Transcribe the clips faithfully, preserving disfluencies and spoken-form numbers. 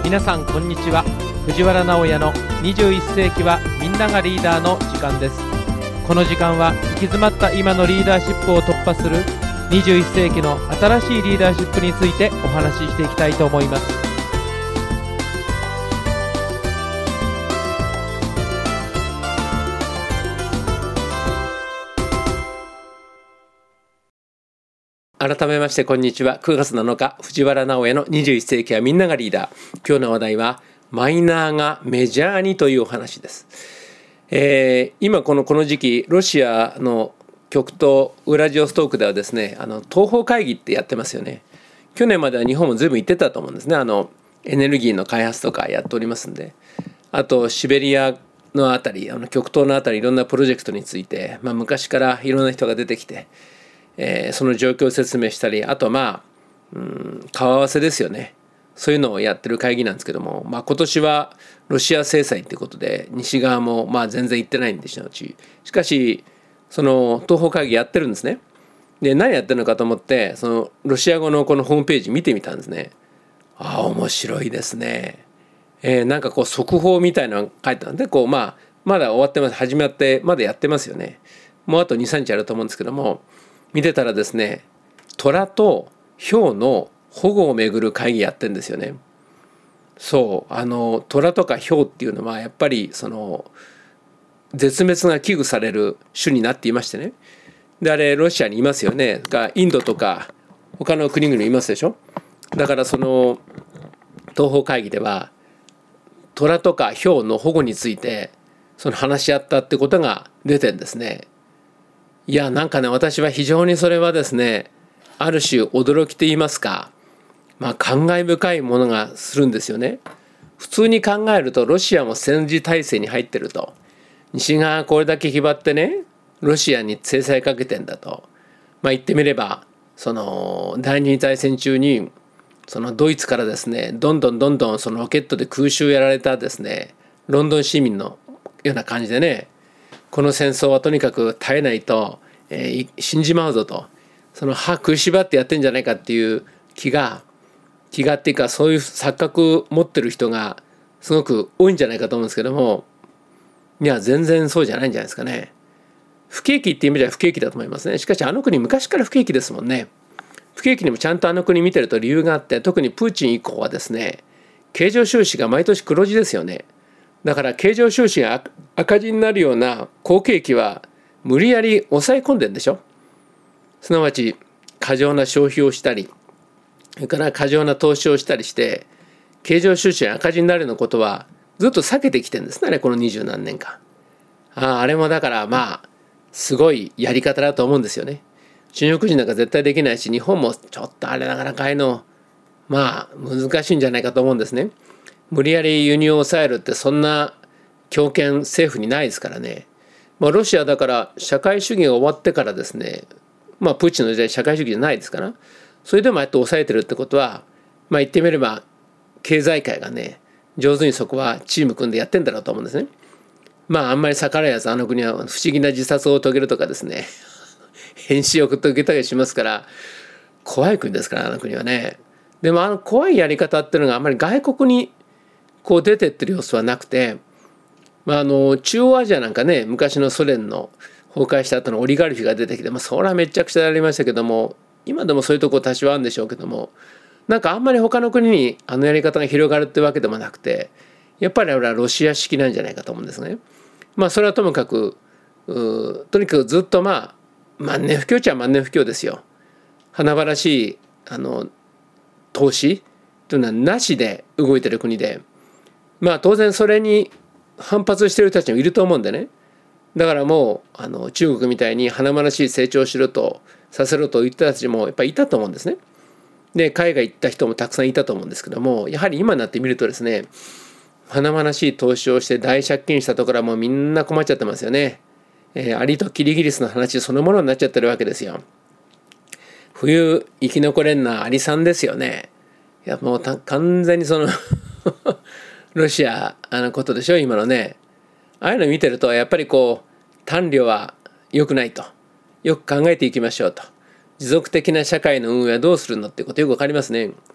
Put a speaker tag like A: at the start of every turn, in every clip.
A: 皆さんこんにちは。藤原直哉のにじゅういっ世紀はみんながリーダーの時間です。この時間は行き詰まった今のリーダーシップを突破するにじゅういっ世紀の新しいリーダーシップについてお話ししていきたいと思います。改めましてこんにちは。くがつなのか藤原直哉のにじゅういっ世紀はみんながリーダー。今日の話題はマイナーがメジャーにというお話です。えー、今このこの時期ロシアの極東ウラジオストークではですね、あの東方会議ってやってますよね。去年までは日本も随分行ってたと思うんですね。あのエネルギーの開発とかやっておりますんで、あとシベリアのあたり、あの極東のあたりいろんなプロジェクトについて、まあ、昔からいろんな人が出てきて、えー、その状況を説明したり、あとまあ、うん、顔合わせですよね。そういうのをやってる会議なんですけども、まあ、今年はロシア制裁ということで西側もまあ全然行ってないんでしょうし、しかしその東方会議やってるんですね。で何やってるのかと思ってそのロシア語のこのホームページ見てみたんですね。ああ面白いですね。えー、なんかこう速報みたいなのが書いてあるんで、こうまあまだ終わってます、始まってまだやってますよね。もうあとにさんにちあると思うんですけども、見てたらですね、虎と豹の保護をめぐる会議やってんですよね。そうあの虎とか豹っていうのはやっぱりその絶滅が危惧される種になっていましてね。であれロシアにいますよね。がインドとか他の国々いますでしょ。だからその東方会議では虎とか豹の保護についてその話し合ったってことが出てんですね。いやなんかね、私は非常にそれはですね、ある種驚きと言いますか、まあ感慨深いものがするんですよね。普通に考えるとロシアも戦時体制に入ってると、西側がこれだけ気張ってねロシアに制裁かけてんだと、まあ言ってみればその第二次大戦中にそのドイツからですねどんどんどんどんそのロケットで空襲やられたですねロンドン市民のような感じでね、この戦争はとにかく耐えないと、えー、死んじまうぞと、その歯食いしばってやってんじゃないかっていう気が気がっていうか、そういう錯覚持ってる人がすごく多いんじゃないかと思うんですけども、いや全然そうじゃないんじゃないですかね。不景気っていう意味では不景気だと思いますね。しかしあの国昔から不景気ですもんね。不景気にもちゃんとあの国見てると理由があって、特にプーチン以降はですね経常収支が毎年黒字ですよね。だから経常収支が赤字になるような好景気は無理やり抑え込んでるんでしょ。すなわち過剰な消費をしたり、それから過剰な投資をしたりして経常収支が赤字になるようなことはずっと避けてきてるんですね、この二十何年間。ああ、あれもだからまあすごいやり方だと思うんですよね。中国人なんか絶対できないし、日本もちょっとあれなかなかああいうのまあ難しいんじゃないかと思うんですね。無理やり輸入を抑えるってそんな強権政府にないですからね。まあ、ロシアだから社会主義が終わってからですね、まあプーチンの時代社会主義じゃないですから、それでもああやって抑えてるってことは、まあ言ってみれば経済界がね上手にそこはチーム組んでやってんだろうと思うんですね。まああんまり逆らえずあの国は不思議な自殺を遂げるとかですね変死を遂げたりしますから、怖い国ですからあの国はね。でもあの怖いやり方っていうのがあんまり外国にこう出てってる様子はなくて、まあ、あの中央アジアなんかね、昔のソ連の崩壊した後のオリガルヒが出てきて、まあ、それはめちゃくちゃやりましたけども、今でもそういうとこ多少あるんでしょうけども、なんかあんまり他の国にあのやり方が広がるってわけでもなくて、やっぱりあれはロシア式なんじゃないかと思うんですね。まあそれはともかくとにかくずっとまあ万年不況っちゃ万年不況ですよ。華々しいあの投資というのはなしで動いてる国で、まあ当然それに反発している人たちもいると思うんでね。だからもうあの中国みたいに華々しい成長しろとさせろと言った人たちもやっぱりいたと思うんですね。で海外行った人もたくさんいたと思うんですけども、やはり今になってみるとですね、華々しい投資をして大借金したところはもうみんな困っちゃってますよね。えー、アリとキリギリスの話そのものになっちゃってるわけですよ。冬生き残れんのはアリさんですよね。いやもう完全にそのロシアのことでしょ今のね。ああいうの見てるとやっぱりこう単慮は良くないと、よく考えていきましょうと、持続的な社会の運営はどうするのってことよく分かりますね。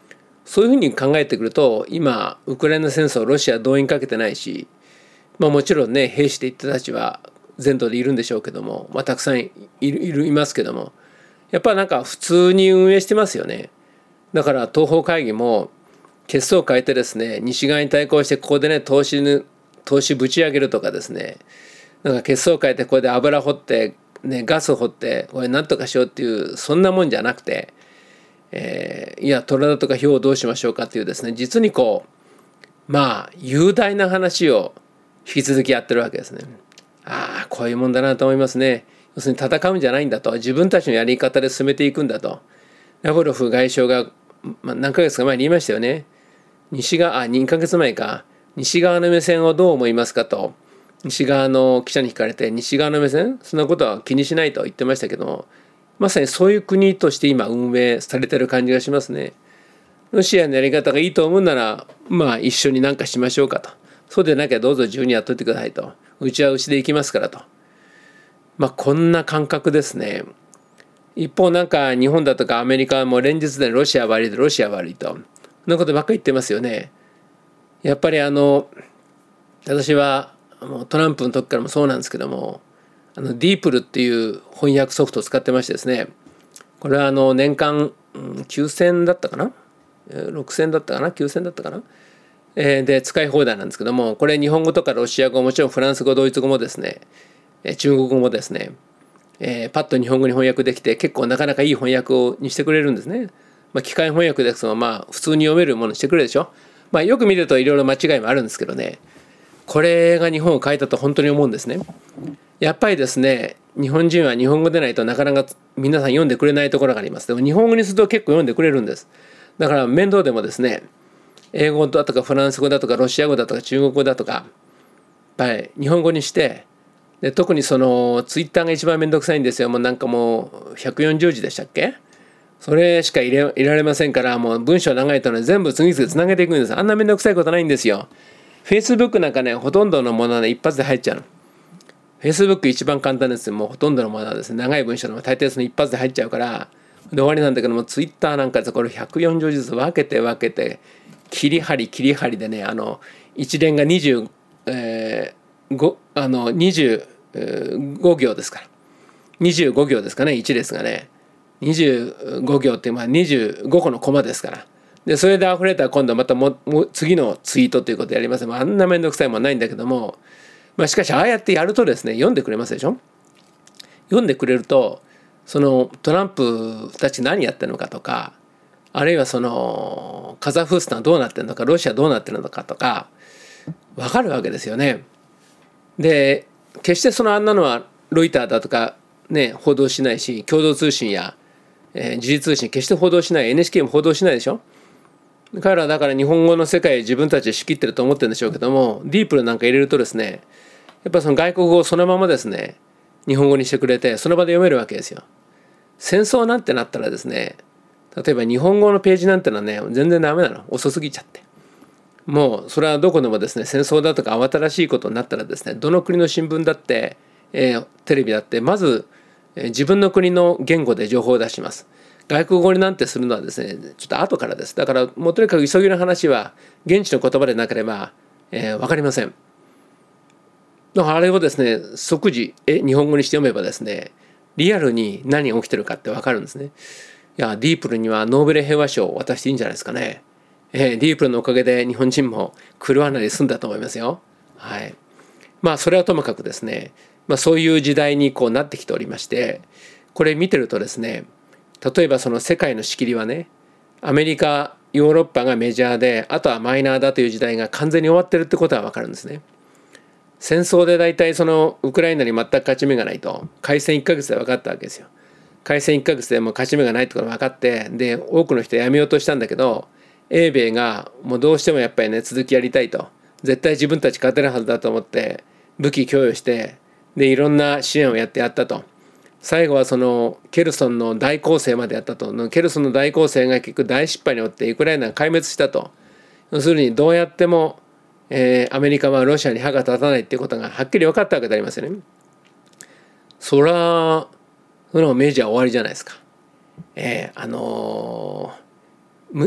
A: そういうふうに考えてくると今ウクライナ戦争ロシア動員かけてないし、まあ、もちろんね兵士って人たちは全土でいるんでしょうけども、まあ、たくさんいる、いるいますけども、やっぱなんか普通に運営してますよね。だから東方会議も結束を変えてですね、西側に対抗してここでね投資投資ぶち上げるとかですね、なんか結束を変えてここで油掘って、ね、ガス掘ってこれなんとかしようっていうそんなもんじゃなくて、えー、いや虎だとかヒョウをどうしましょうかっていうですね、実にこうまあ雄大な話を引き続きやってるわけですね。ああこういうもんだなと思いますね。要するに戦うんじゃないんだと、自分たちのやり方で進めていくんだと。ラブロフ外相が、まあ、何ヶ月か前に言いましたよね。西側あにかげつまえか、西側の目線をどう思いますかと西側の記者に聞かれて、西側の目線そんなことは気にしないと言ってましたけども、まさにそういう国として今運営されてる感じがしますね。ロシアのやり方がいいと思うならまあ一緒に何かしましょうかと、そうでなきゃどうぞ自由にやっといてくださいと、うちはうちで行きますからと、まあこんな感覚ですね。一方なんか日本だとかアメリカはもう連日でロシア悪いでロシア悪いと、そんなことばっかり言ってますよね。やっぱりあの私はもうトランプの時からもそうなんですけども、あのディープルっていう翻訳ソフトを使ってましてですね、これはあの年間きゅうせんだったかな、ろくせんだったかな、きゅうせんだったかな、えー、で使い放題なんですけども、これ日本語とかロシア語、もちろんフランス語ドイツ語もですね、中国語もですね、えー、パッと日本語に翻訳できて、結構なかなかいい翻訳をにしてくれるんですね。まあ、機械翻訳ですとまあ普通に読めるものにしてくれるでしょ。まあ、よく見るといろいろ間違いもあるんですけどね、これが日本を変えたと本当に思うんですね。やっぱりですね、日本人は日本語でないとなかなか皆さん読んでくれないところがあります。でも日本語にすると結構読んでくれるんです。だから面倒でもですね、英語だとかフランス語だとかロシア語だとか中国語だとか、やっぱり日本語にして、で特にそのツイッターが一番めんどくさいんですよ。もうなんかもうひゃくよんじゅうじでしたっけ、それしか入れ入れられませんから、もう文章長いとね全部次々つなげていくんです。あんなめんどくさいことないんですよ。Facebook なんかね、ほとんどのものはね一発で入っちゃうの。Facebook 一番簡単ですよ。もうほとんどのものはですね、長い文章の大抵その一発で入っちゃうからで終わりなんだけども、Twitter なんかでこれひゃくよんじゅうじずつ分けて分けて切り張り切り張りでね、あの一連がにじゅう、えー、ごあのにじゅうご行ですから、にじゅうご行ですかね、いち列がねにじゅうご行ってまあにじゅうごこのコマですから、でそれで溢れたら今度はまたもも次のツイートということでやります。あんなめんどくさいもんないんだけども、まあ、しかしああやってやるとですね、読んでくれますでしょ。読んでくれるとそのトランプたち何やってるのかとか、あるいはそのカザフスタンどうなってるのか、ロシアどうなってるのかとか分かるわけですよね。で決してそのあんなのはロイターだとかね報道しないし、共同通信や、えー、時事通信決して報道しない、 エヌエイチケー も報道しないでしょ。彼らはだから日本語の世界を自分たちで仕切ってると思ってるんでしょうけども、ディープルなんか入れるとですね、やっぱその外国語をそのままですね日本語にしてくれて、その場で読めるわけですよ。戦争なんてなったらですね、例えば日本語のページなんてのはね全然ダメなの、遅すぎちゃって。もうそれはどこでもですね、戦争だとか慌ただしいことになったらですね、どの国の新聞だって、えー、テレビだってまず、えー、自分の国の言語で情報を出します。外国語になんてするのはですねちょっと後からです。だからもうとにかく急ぎの話は現地の言葉でなければ、えー、分かりません。だからあれをですね即時え日本語にして読めばですね、リアルに何が起きてるかって分かるんですね。いやディープルにはノーベル平和賞を渡していいんじゃないですかね。えー、ディープルのおかげで日本人も狂わないで済んだと思いますよ。はい。まあそれはともかくですね、まあ、そういう時代にこうなってきておりまして、これ見てるとですね、例えばその世界の仕切りはね、アメリカヨーロッパがメジャーで、あとはマイナーだという時代が完全に終わってるってことは分かるんですね。戦争で大体そのウクライナに全く勝ち目がないと開戦いっかげつで分かったわけですよ。開戦いっかげつでもう勝ち目がないってことが分かって、で多くの人やめようとしたんだけど、英米がもうどうしてもやっぱりね続きやりたいと、絶対自分たち勝てるはずだと思って武器供与して、でいろんな支援をやってやったと。最後はそのケルソンの大攻勢までやったと。ケルソンの大攻勢が結局大失敗によってウクライナが壊滅したと。要するにどうやっても、えー、アメリカはロシアに歯が立たないっていうことがはっきり分かったわけでありますよね。そらそのメジャー終わりじゃないですか。えー、あのー、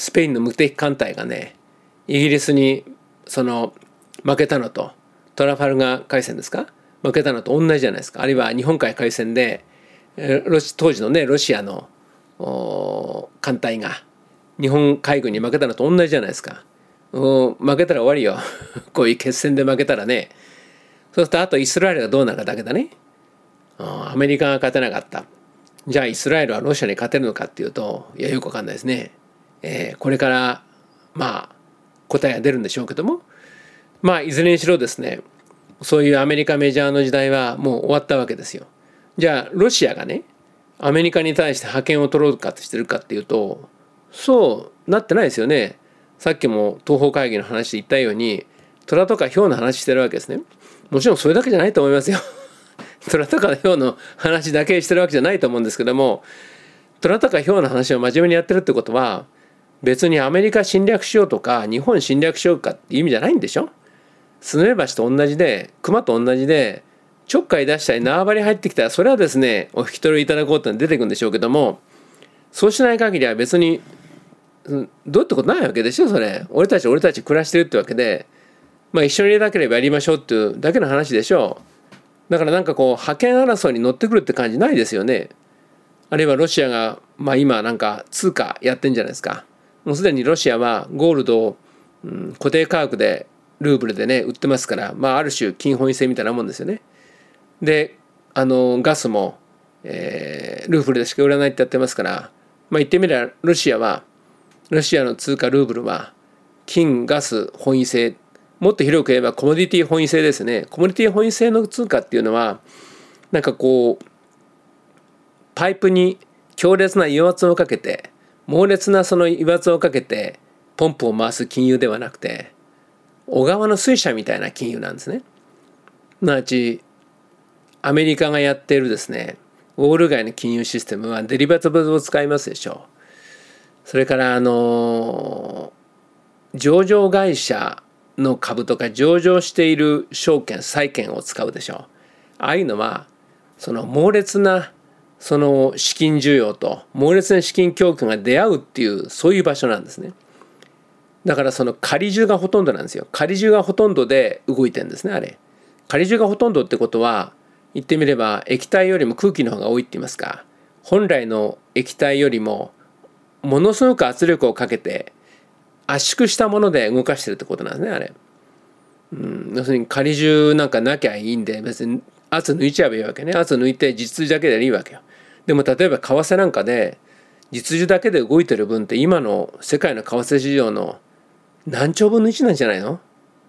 A: スペインの無敵艦隊がねイギリスにその負けたのと、トラファルガー海戦ですか、負けたのと同じじゃないですか。あるいは日本海海戦でロシ当時のねロシアの艦隊が日本海軍に負けたのと同じじゃないですか。負けたら終わりよこういう決戦で負けたらね。そうするとあとイスラエルがどうなるかだけだね。アメリカが勝てなかった。じゃあイスラエルはロシアに勝てるのかっていうと、いやよくわかんないですね。えー、これからまあ答えが出るんでしょうけども、まあいずれにしろですね、そういうアメリカメジャーの時代はもう終わったわけですよ。じゃあロシアがねアメリカに対して覇権を取ろうかとしてるかっていうと、そうなってないですよね。さっきも東方会議の話で言ったように虎とか豹の話してるわけですね。もちろんそれだけじゃないと思いますよ虎とか豹の話だけしてるわけじゃないと思うんですけども、虎とか豹の話を真面目にやってるってことは別にアメリカ侵略しようとか日本侵略しようかっていう意味じゃないんでしょ。スズメバチと同じで熊と同じでちょっかい出したり縄張り入ってきたらそれはですねお引き取りいただこうって出てくるんでしょうけども、そうしない限りは別にどうってことないわけでしょ。それ俺たち俺たち暮らしてるってわけで、まあ一緒にいなければやりましょうっていうだけの話でしょう。だからなんかこう覇権争いに乗ってくるって感じないですよね。あるいはロシアがまあ今なんか通貨やってんじゃないですか。もうすでにロシアはゴールドを、うん、固定価格でルーブルでね売ってますから、まあある種金本位制みたいなもんですよね。であのガスも、えー、ルーブルでしか売らないってやってますから、まあ言ってみればロシアはロシアの通貨ルーブルは金ガス本位制、もっと広く言えばコモディティ本位制ですね。コモディティ本位制の通貨っていうのはなんかこうパイプに強烈な油圧をかけて猛烈なその油圧をかけてポンプを回す金融ではなくて小川の水車みたいな金融なんですね。すなわちアメリカがやっているですねウォール街の金融システムはデリバティブを使いますでしょう。それからあの上場会社の株とか上場している証券債券を使うでしょう。ああいうのはその猛烈なその資金需要と猛烈な資金供給が出会うっていうそういう場所なんですね。だからその仮重がほとんどなんですよ。仮重がほとんどで動いてるんですね。あれ仮重がほとんどってことは言ってみれば液体よりも空気の方が多いって言いますか、本来の液体よりもものすごく圧力をかけて圧縮したもので動かしてるってことなんですね。あれ、うん、要するに仮重なんかなきゃいいんで別に圧抜いちゃえばいいわけね。圧抜いて実需だけでいいわけよ。でも例えば為替なんかで実需だけで動いてる分って今の世界の為替市場の何兆分のいちなんじゃないの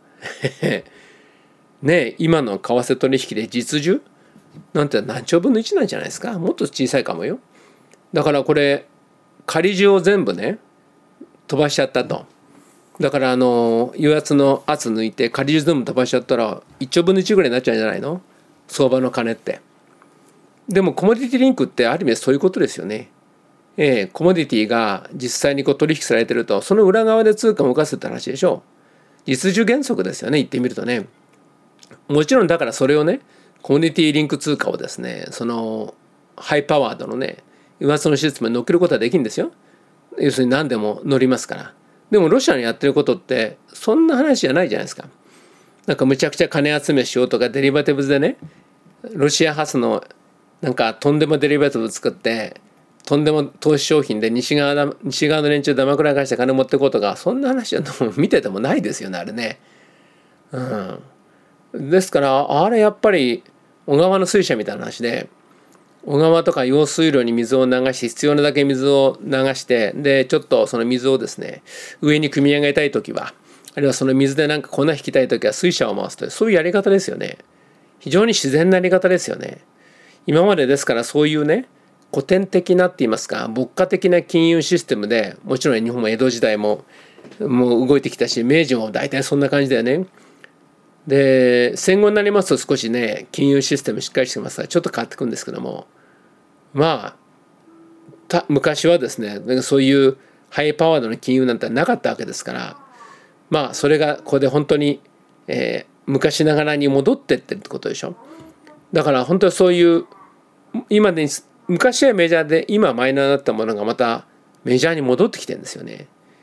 A: ねえ、今の為替取引で実需なんて何兆分のいちなんじゃないですか。もっと小さいかもよ。だからこれ仮重を全部ね飛ばしちゃったと。だからあの油圧の圧抜いて仮重全部飛ばしちゃったらいっちょうぶんのいちぐらいになっちゃうんじゃないの、相場の金って。でもコモディティリンクってある意味そういうことですよね。ええ、コモディティが実際にこう取引されてるとその裏側で通貨を動かすって話でしょう。実需原則ですよね、言ってみるとね。もちろんだからそれをねコモディティリンク通貨をですねそのハイパワードのね油圧のシステムに乗っけることはできるんですよ。要するに何でも乗りますから。でもロシアのやってることってそんな話じゃないじゃないですか。なんかむちゃくちゃ金集めしようとかデリバティブズでねロシア発のなんかとんでもデリバティブ作ってとんでも投資商品で西側だ西側の連中だまくらかして金持ってこうとかそんな話は見ててもないですよねあれね。うん、ですからあれやっぱり小川の水車みたいな話で小川とか用水路に水を流し必要なだけ水を流してでちょっとその水をですね上に汲み上げたい時はあるいはその水でなんか粉引きたい時は水車を回すというそういうやり方ですよね。非常に自然なやり方ですよね。今までですからそういうね古典的なって言いますか牧歌的な金融システムでもちろん日本も江戸時代ももう動いてきたし明治も大体そんな感じだよね。で戦後になりますと少しね金融システムしっかりしてますからちょっと変わってくるんですけども、まあた昔はですねそういうハイパワードの金融なんてなかったわけですから、まあそれがここで本当に、えー、昔ながらに戻ってってるってことでしょ。だから本当にそういう今で昔はメジャーで今マイナーだったものがまたメジャーに戻ってきてるんですよね。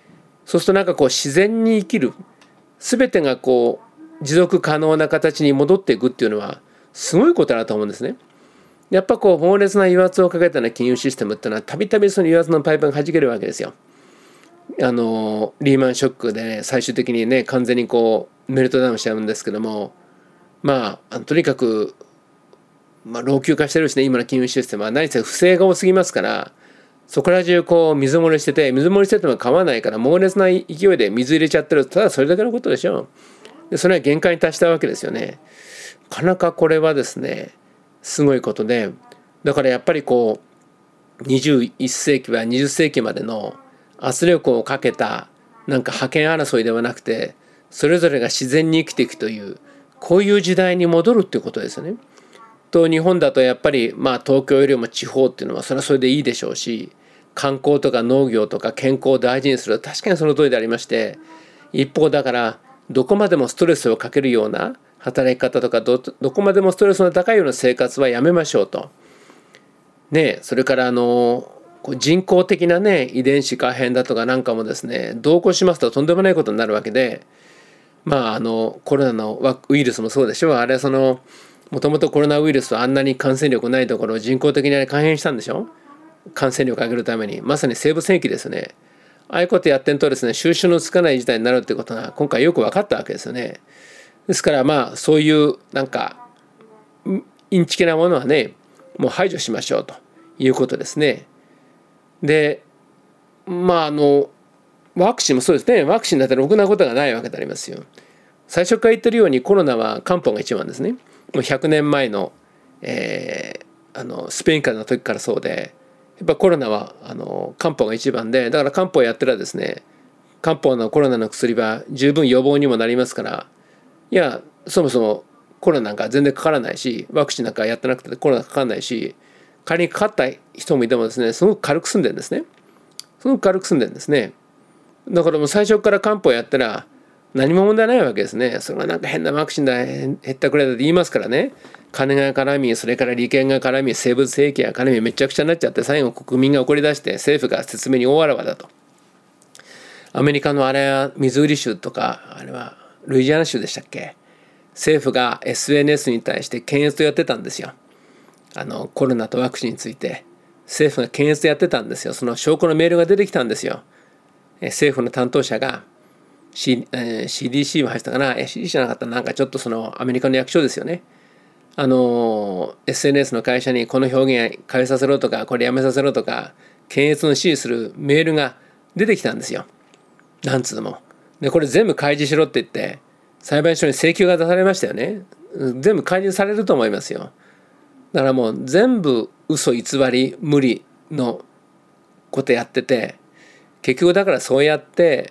A: そうするとなんかこう自然に生きる、全てがこう持続可能な形に戻っていくっていうのはすごいことだと思うんですね。やっぱこう猛烈な油圧をかけたような金融システムっていうのはたびたびその油圧のパイプが弾けるわけですよ。あのリーマンショックで、ね、最終的にね完全にこうメルトダウンしちゃうんですけども、まあとにかく、まあ、老朽化してるしね、今の金融システムは何せ不正が多すぎますから、そこら中こう水漏れしてて、水漏れしてても構わないから猛烈な勢いで水入れちゃってる、ただそれだけのことでしょ。でそれは限界に達したわけですよね。なかなかこれはですねすごいことで、だからやっぱりこうにじゅういっ世紀はにじゅっ世紀までの圧力をかけたなんか覇権争いではなくて、それぞれが自然に生きていくという、こういう時代に戻るっていうことですよね。と日本だとやっぱりまあ東京よりも地方っていうのはそれはそれでいいでしょうし、観光とか農業とか健康を大事にする、確かにその通りでありまして、一方だからどこまでもストレスをかけるような働き方とか ど, どこまでもストレスの高いような生活はやめましょうと。ね、それからあの人工的なね遺伝子改変だとかなんかもですね同行しますととんでもないことになるわけで、まああのコロナのウイルスもそうでしょう。あれはそのもともとコロナウイルスはあんなに感染力ないところを人工的に改変したんでしょ。感染力を上げるために、まさに生物兵器ですね。ああいうことやってんとですね収拾のつかない事態になるってことが今回よく分かったわけですよね。ですからまあそういうなんかインチキなものはねもう排除しましょうということですね。でまああのワクチンもそうですね。ワクチンだったらろくなことがないわけでありますよ。最初から言ってるようにコロナは漢方が一番ですね。もうひゃくねんまえの、えー、あのスペイン風邪の時からそうで、やっぱコロナはあの漢方が一番で、だから漢方をやってらですね漢方のコロナの薬は十分予防にもなりますから、いやそもそもコロナなんか全然かからないし、ワクチンなんかやってなくてコロナかからないし、仮にかかった人もいてもですねすごく軽く済んでるんですね。すごく軽く済んでるんですね。だからもう最初から漢方やったら何も問題ないわけですね。それはなんか変なワクチンだ減ったくらいだって言いますからね。金が絡み、それから利権が絡み、生物兵器が絡み、めちゃくちゃになっちゃって、最後国民が怒り出して政府が説明に大わらわだと。アメリカのあれはミズーリ州とか、あれはルイジアナ州でしたっけ、政府が エスエヌエス に対して検閲とやってたんですよ。あのコロナとワクチンについて政府が検閲とやってたんですよ。その証拠のメールが出てきたんですよ。政府の担当者が C、えー、シーディーシー は入ってたかな、 シーディーシー じゃなかったらなんかちょっとそのアメリカの役所ですよね。あの エスエヌエス の会社にこの表現変えさせろとかこれやめさせろとか検閲の指示するメールが出てきたんですよ。なんつうのもでこれ全部開示しろって言って裁判所に請求が出されましたよね。全部開示されると思いますよ。だからもう全部嘘偽り無理のことやってて、結局だからそうやって、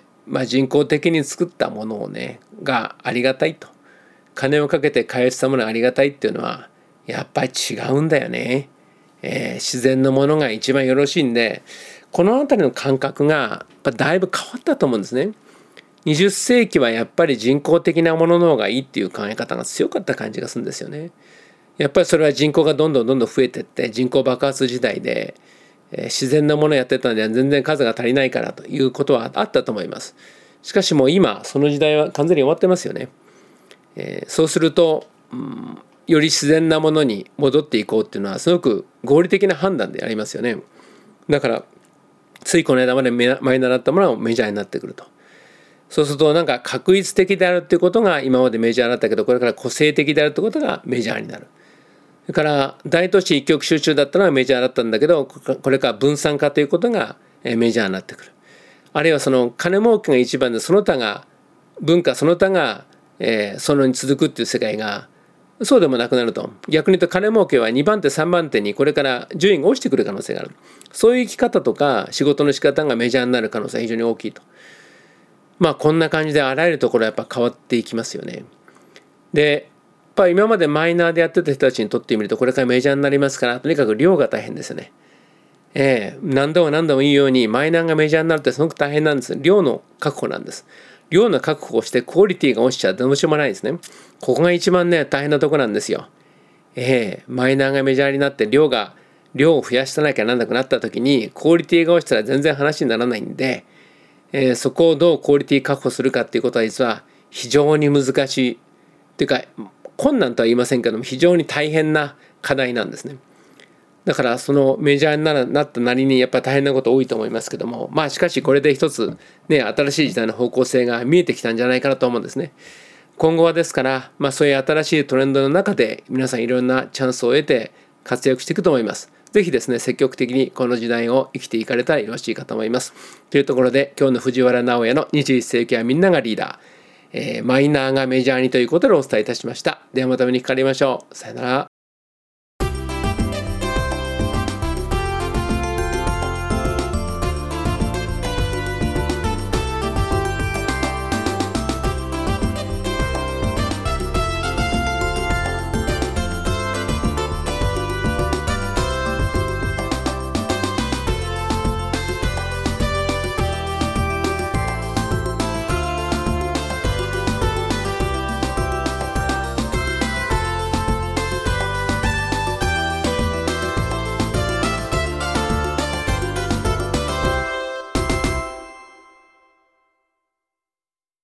A: まあ、人工的に作ったものをねがありがたいと、金をかけて開発したものがありがたいっていうのはやっぱり違うんだよね。えー、自然のものが一番よろしいんで、この辺りの感覚がやっぱだいぶ変わったと思うんですね。にじゅっ世紀はやっぱり人工的なものの方がいいっていう考え方が強かった感じがするんですよね。やっぱりそれは人口がどんどんどんどん増えていって人口爆発時代で、えー、自然なものをやってたのでは全然数が足りないからということはあったと思います。しかしもう今その時代は完全に終わってますよね。えー、そうすると、うん、より自然なものに戻っていこうっていうのはすごく合理的な判断でありますよね。だからついこの間までマイナーだったものがメジャーになってくると。そうするとなんか確率的であるっていうことが今までメジャーだったけど、これから個性的であるってことがメジャーになる。それから大都市一極集中だったのがメジャーだったんだけど、これから分散化ということがメジャーになってくる。あるいはその金儲けが一番でその他が文化その他がえそのに続くっていう世界がそうでもなくなると。逆に言うと金儲けはにばん手さんばん手にこれから順位が落ちてくる可能性がある。そういう生き方とか仕事の仕方がメジャーになる可能性が非常に大きいと。まあこんな感じであらゆるところはやっぱ変わっていきますよね。でやっぱり今までマイナーでやってた人たちにとってみるとこれからメジャーになりますから、とにかく量が大変ですよね。えー、何度も何度も言うようにマイナーがメジャーになるってすごく大変なんです。量の確保なんです。量の確保をしてクオリティが落ちちゃどうしようもないですね。ここが一番ね大変なとこなんですよ。えー、マイナーがメジャーになって量が量を増やさなきゃなんなくなった時にクオリティが落ちたら全然話にならないんで、 えー、そこをどうクオリティ確保するかっていうことは実は非常に難しいっていうか困難とは言いませんけども非常に大変な課題なんですね。だからそのメジャーに な, なったなりにやっぱり大変なこと多いと思いますけども、まあしかしこれで一つね新しい時代の方向性が見えてきたんじゃないかなと思うんですね。今後はですから、まあ、そういう新しいトレンドの中で皆さんいろんなチャンスを得て活躍していくと思います。ぜひですね積極的にこの時代を生きていかれたらよろしいかと思います。というところで今日の藤原直哉のにじゅういっ世紀はみんながリーダー、えー、マイナーがメジャーにということでお伝えいたしました。ではまたお目にかかりましょう。さよなら。